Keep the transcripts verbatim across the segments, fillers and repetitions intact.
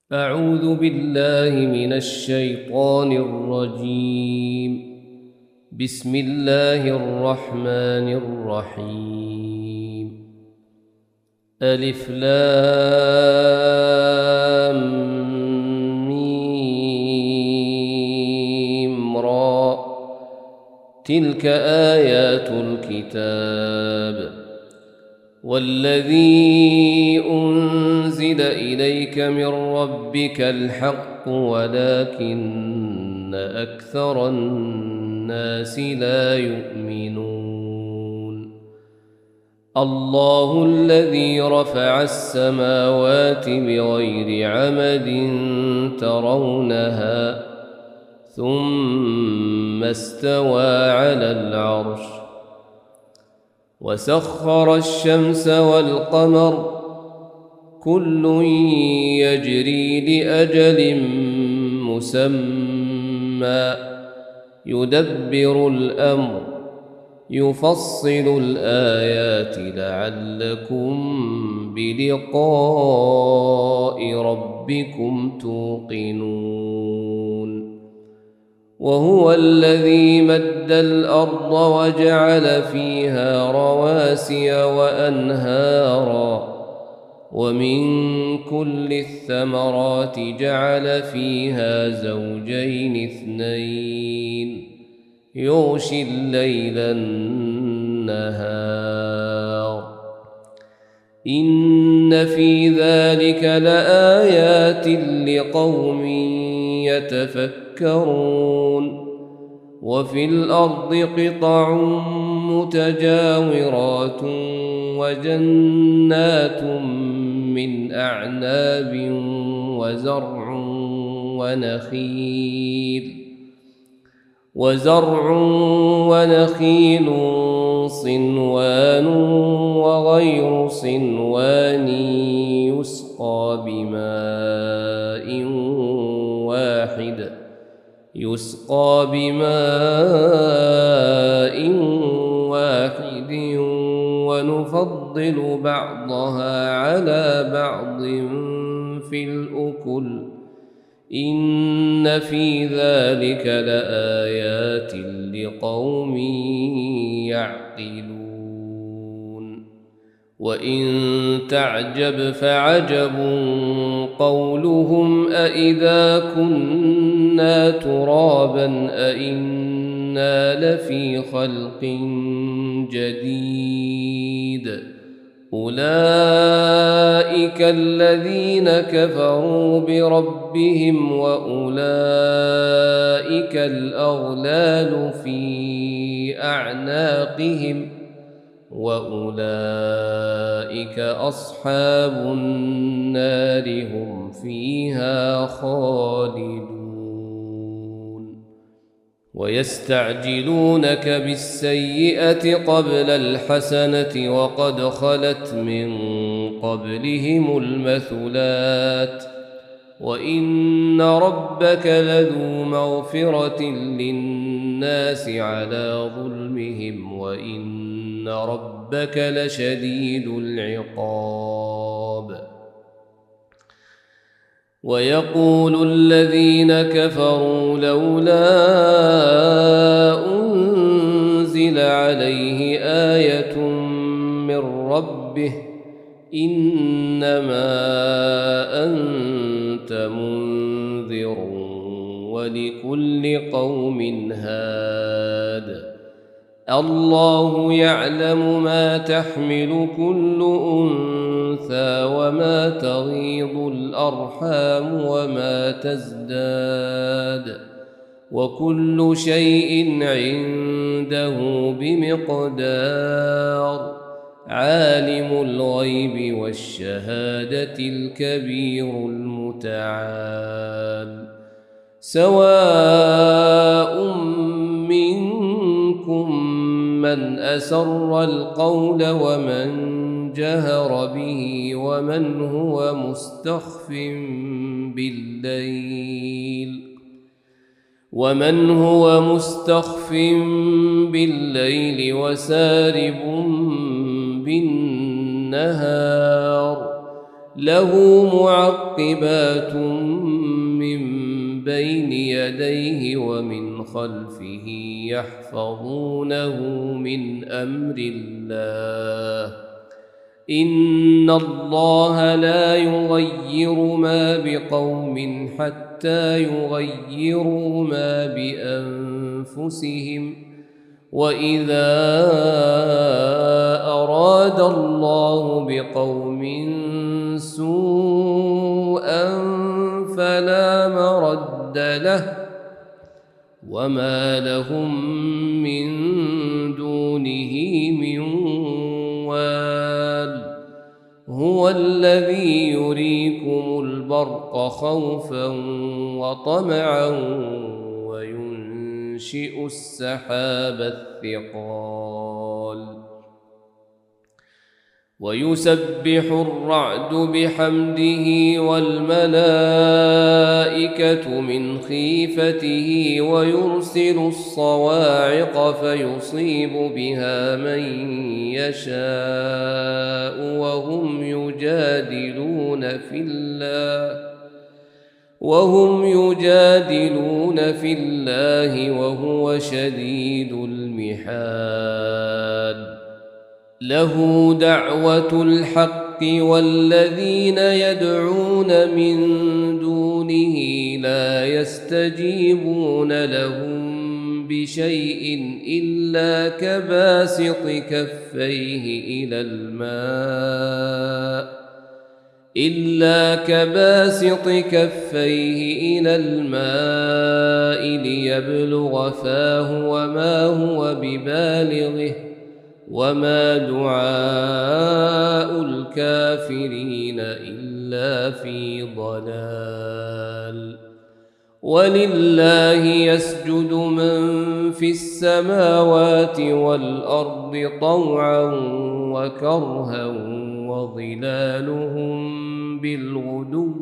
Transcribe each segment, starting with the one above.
أعوذ بالله من الشيطان الرجيم. بسم الله الرحمن الرحيم. ألف لام ميم را. تلك آيات الكتاب والذي أنزل إليك من ربك الحق ولكن أكثر الناس لا يؤمنون. الله الذي رفع السماوات بغير عمد ترونها ثم استوى على العرش وسخر الشمس والقمر كل يجري لأجل مسمى يدبر الأمر يفصل الآيات لعلكم بلقاء ربكم توقنون. وهو الذي مد الأرض وجعل فيها رواسي وأنهارا ومن كل الثمرات جعل فيها زوجين اثنين يغشي الليل النهار إن في ذلك لآيات لقوم يتفكرون. وفي الأرض قطع متجاورات وجنات من أعناب وزرع ونخيل وزرع ونخيل صنوان وغير صنوان يسقى بماء واحد يسقى بماء واحد ونفضل بعضها على بعض في الأكل إن في ذلك لآيات لقوم يعقلون. وإن تعجب فعجب قولهم أإذا كنا ترابا أإنا لفي خلق جديد أولئك الذين كفروا بربهم وأولئك الأغلال في أعناقهم وأولئك أصحاب النار هم فيها خالدون. ويستعجلونك بالسيئة قبل الحسنة وقد خلت من قبلهم المثلات وإن ربك لذو مغفرة للناس على ظلمهم وإن ربك لشديد العقاب. ويقول الذين كفروا لولا أنزل عليه آية من ربه إنما أنت منذر ولكل قوم هاد الله يعلم ما تحمل كل أنثى وما تغيض الأرحام وما تزداد وكل شيء عنده بمقدار. عالم الغيب والشهادة الكبير المتعال. سواء منكم من أسر القول ومن جهر به ومن هو مستخف بالليل ومن هو مستخف بالليل وسارب بالنهار له معقبات من بين يديه ومن خلفه يحفظونه من أمر الله إن الله لا يغير ما بقوم حتى يغيروا ما بأنفسهم وإذا أراد الله بقوم سوءا فلا مرد له وما لهم من دونه من وال هو الذي يريكم البرق خوفا وطمعا وينشئ السحاب الثقال ويسبح الرعد بحمده والملائكة من خيفته ويرسل الصواعق فيصيب بها من يشاء وهم يجادلون في الله وهم يجادلون في الله وهو شديد المحال له دعوة الحق والذين يدعون من دونه لا يستجيبون لهم بشيء إلا كباسط كفيه إلى الماء إلا كباسط كفيه إلى الماء ليبلغ فاه وما هو ببالغه وما دعاء الكافرين إلا في ضلال ولله يسجد من في السماوات والأرض طوعا وكرها وظلالهم بالغدو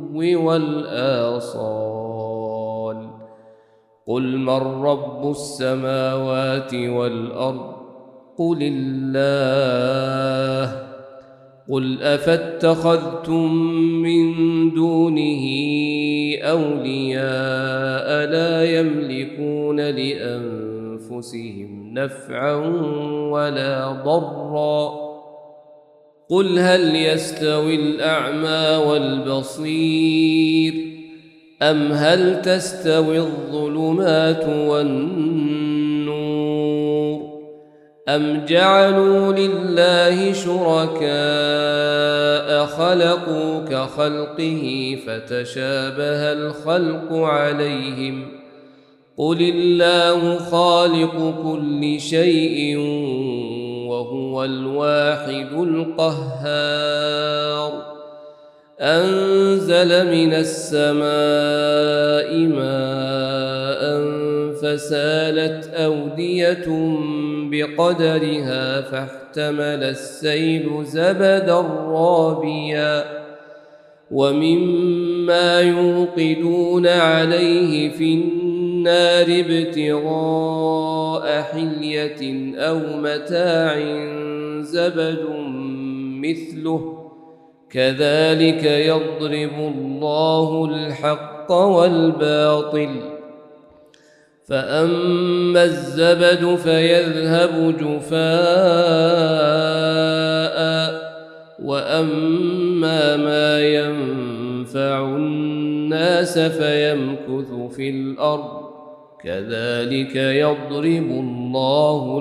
والآصال قل من رب السماوات والأرض قل الله قل أفاتخذتم من دونه أولياء لا يملكون لأنفسهم نفعا ولا ضرا قل هل يستوي الأعمى والبصير أم هل تستوي الظلمات والنور أم جعلوا لله شركاء خلقوا كخلقه فتشابه الخلق عليهم قل الله خالق كل شيء وهو الواحد القهار أنزل من السماء ماء فسالت أودية بقدرها فاحتمل السيل زبدا رابيا ومما يوقدون عليه في النار ابتغاء حلية أو متاع زبد مثله كذلك يضرب الله الحق والباطل فأما الزبد فيذهب جفاء وأما ما ينفع الناس فيمكث في الأرض كذلك يضرب الله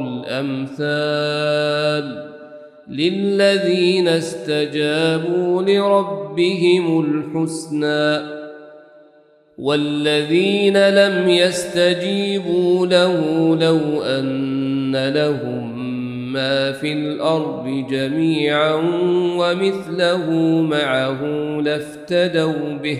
الأمثال للذين استجابوا لربهم الحسنى والذين لم يستجيبوا له لو أن لهم ما في الأرض جميعا ومثله معه لافتدوا به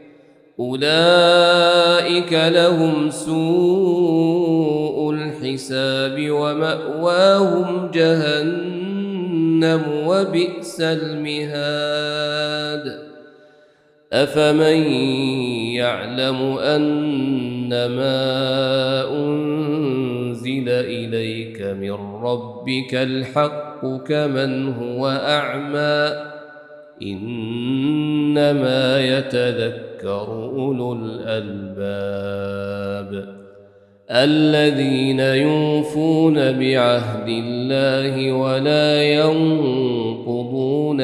أولئك لهم سوء الحساب ومأواهم جهنم وبئس المهاد أفمن يعلم أنما أنزل إليك من ربك الحق كمن هو أعمى إن إنما يتذكر أولو الألباب الذين يوفون بعهد الله ولا ينقضون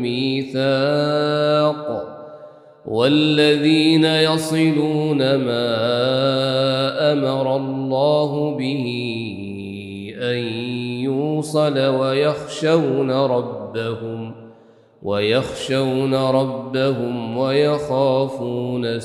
الميثاق والذين يصلون ما أمر الله به أن يوصل ويخشون ربهم ويخشون ربهم ويخافون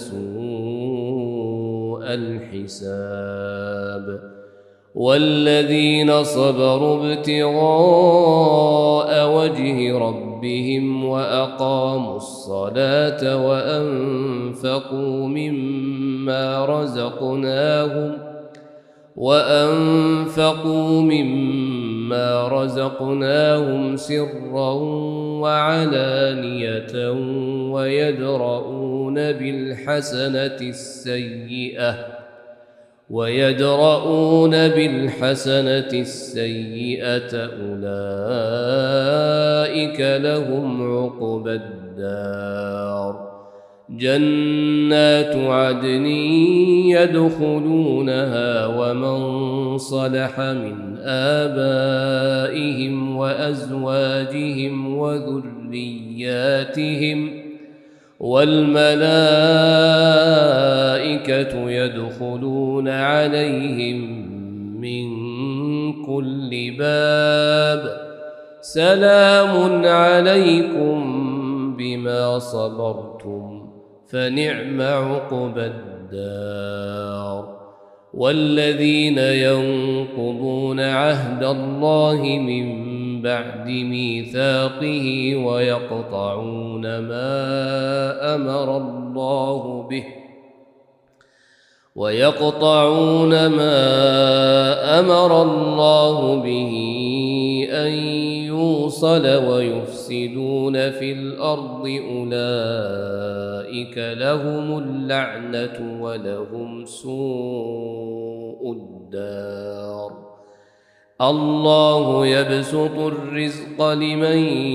سوء الحساب والذين صبروا ابتغاء وجه ربهم وأقاموا الصلاة وأنفقوا مما رزقناهم وأنفقوا مما رزقناهم سرا وعلانية ويدرؤون بالحسنة السيئة ويدرؤون بالحسنة السيئة أولئك لهم عقبى الدار جنات عدن يدخلونها ومن صلح من آبائهم وأزواجهم وذرياتهم والملائكة يدخلون عليهم من كل باب سلام عليكم بما صبرتم فنعم عقبى الدار والذين ينقضون عهد الله من بعد ميثاقه ويقطعون ما أمر الله به ويقطعون ما أمر الله به أن يوصل ويفسدون في الأرض أولئك لهم اللعنة ولهم سوء الدار الله يبسط الرزق لمن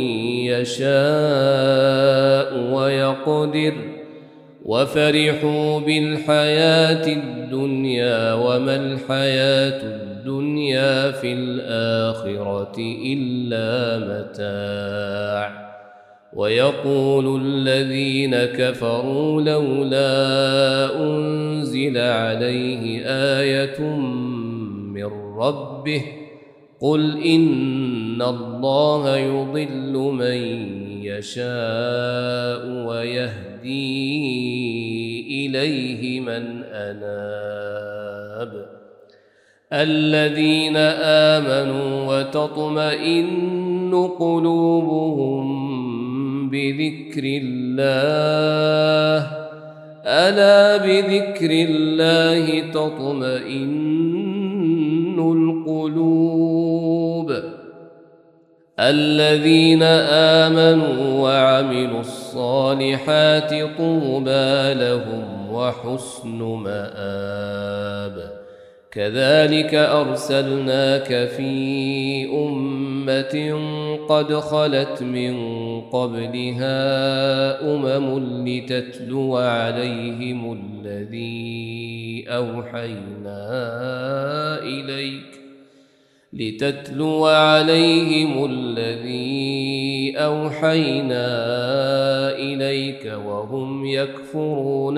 يشاء ويقدر وفرحوا بالحياة الدنيا وما الحياة الدنيا في الآخرة إلا متاع ويقول الذين كفروا لولا أنزل عليه آية من ربه قل إن الله يضل من يشاء ويهدي إليه من أناب الذين آمنوا وتطمئن قلوبهم بذكر الله ألا بذكر الله تطمئن القلوب الذين آمنوا وعملوا الصالحات طوبى لهم وحسن مآب كذلك أرسلناك في أمة قد خلت من قبلها أمم لتتلو عليهم الذي أوحينا إليك لتتلو عليهم الذي أوحينا إليك وهم يكفرون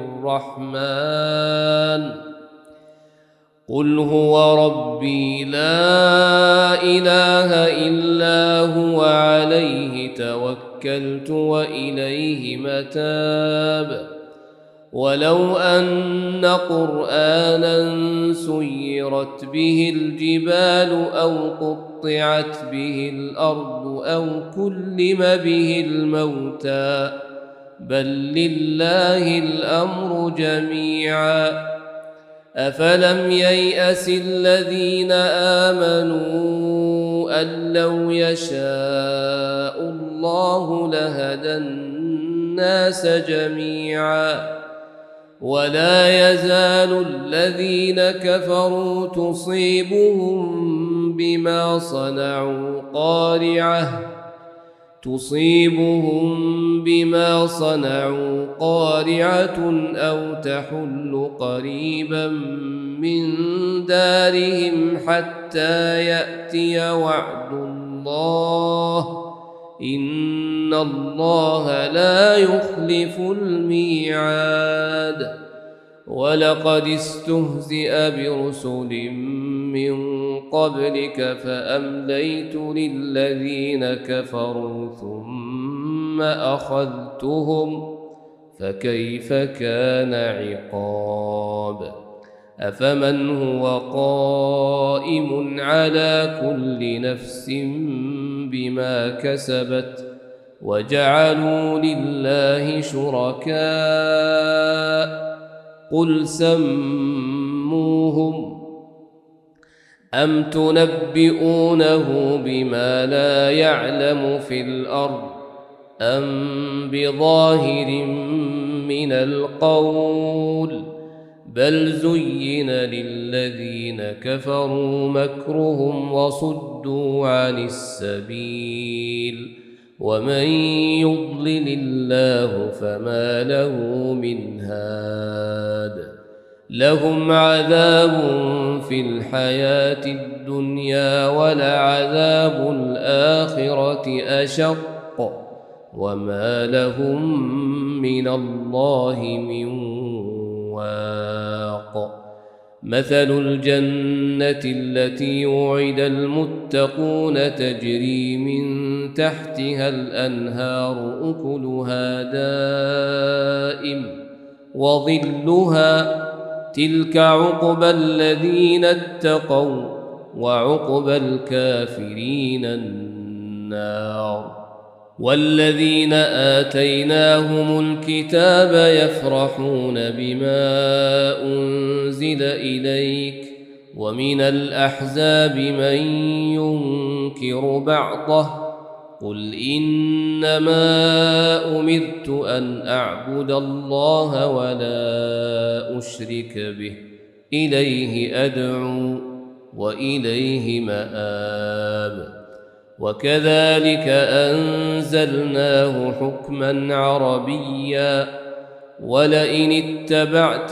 بالرحمن قل هو ربي لا إله إلا هو عليه توكلت وإليه متاب ولو أن قرآنا سيرت به الجبال أو قطعت به الأرض أو كلم به الموتى بل لله الأمر جميعا أفلم ييأس الذين آمنوا أن لو يشاء الله لهدى الناس جميعا ولا يزال الذين كفروا تصيبهم بما صنعوا قارعة تصيبهم بما صنعوا قارعة أو تحل قريبا من دارهم حتى يأتي وعد الله إن الله لا يخلف الميعاد. ولقد استهزئ برسل من قبلك فأمليت للذين كفروا ثم أخذتهم فكيف كان عقاب. أفمن هو قائم على كل نفس بما كسبت وجعلوا لله شركاء قل سموهم أم تنبئونه بما لا يعلم في الأرض أم بظاهر من القول بل زين للذين كفروا مكرهم وصدوا عن السبيل ومن يضلل الله فما له من هاد. لهم عذاب في الحياة الدنيا ولعذاب الآخرة أشق وما لهم من الله من واق. مثل الجنة التي وعد المتقون تجري من تحتها الأنهار أكلها دائم وظلها تلك عقبى الذين اتقوا وعقبى الكافرين النار. والذين آتيناهم الكتاب يفرحون بما أنزل إليك ومن الأحزاب من ينكر بعضه قل إنما أمرت أن أعبد الله ولا أشرك به إليه أدعو وإليه مآب. وكذلك أنزلناه حكما عربيا ولئن اتبعت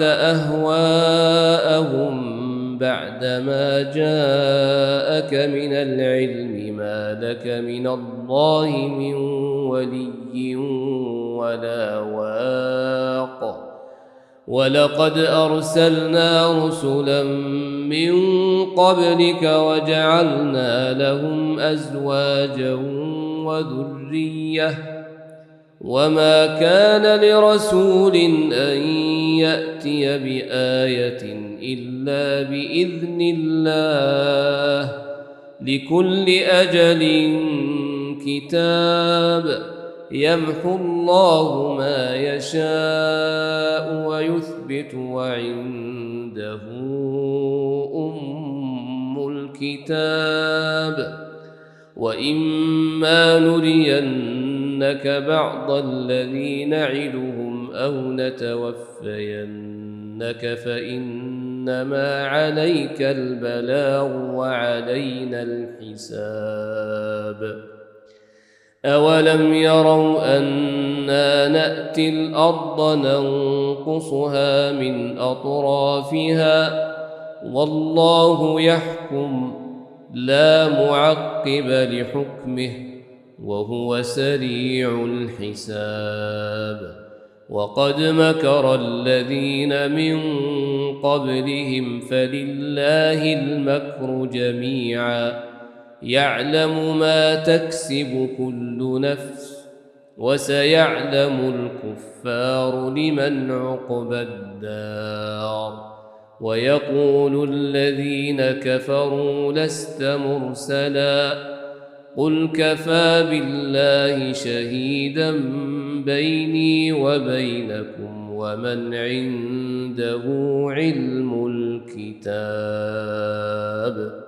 أهواءهم بعدما جاءك من العلم ما لك من الله من ولي ولا واق. ولقد أرسلنا رسلا من قبلك وجعلنا لهم أزواجا وذرية وما كان لرسول أن يأتي بآية إلا بإذن الله لكل أجل كتاب يمحو الله ما يشاء ويثبت وعنده أم الكتاب. وإما نرينك بعض الذي نعدهم أو نتوفينك فإنما عليك البلاغ وعلينا الحساب. أولم يروا أنا نأتي الأرض ننقصها من أطرافها والله يحكم لا معقب لحكمه وهو سريع الحساب. وقد مكر الذين من قبلهم فلله المكر جميعا يعلم ما تكسب كل نفس وسيعلم الكفار لمن عقبى الدار. ويقول الذين كفروا لست مرسلا قل كفى بالله شهيدا بيني وبينكم ومن عنده علم الكتاب.